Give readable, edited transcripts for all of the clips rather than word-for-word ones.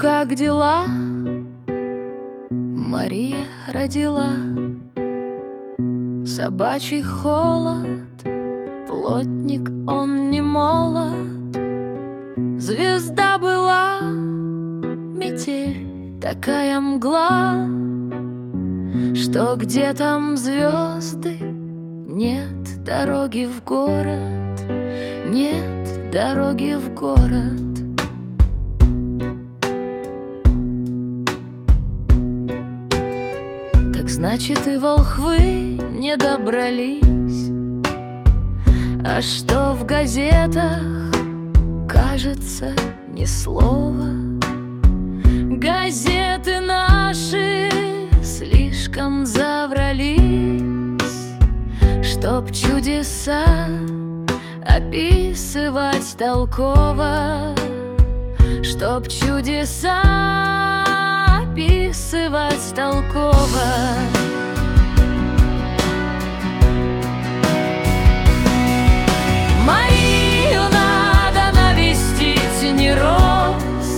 как дела? Мария родила. Собачий холод, плотник, он не молод. Звезда была, метель, такая мгла, что где там звезды, нет дороги в город, нет дороги в город. Так значит, и волхвы не добрались. А что в газетах, кажется, ни слова. Газеты наши слишком заврались, чтоб чудеса описывать толково, чтоб чудеса описывать толково. Марию надо навестить, ни роз,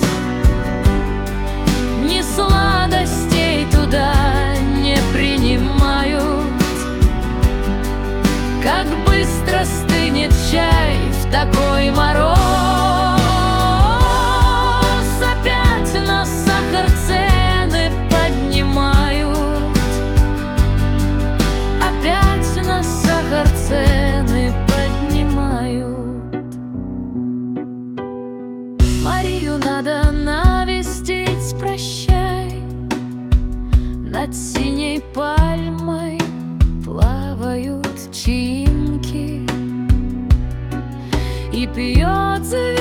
ни сладостей туда не принимают. Как быстро стынет чай в такой мороз. Опять на сахар цены поднимают. Опять на сахар цены поднимают. Марию надо навестить, прощай. Над синей пальмой плавают чаинки, и пьет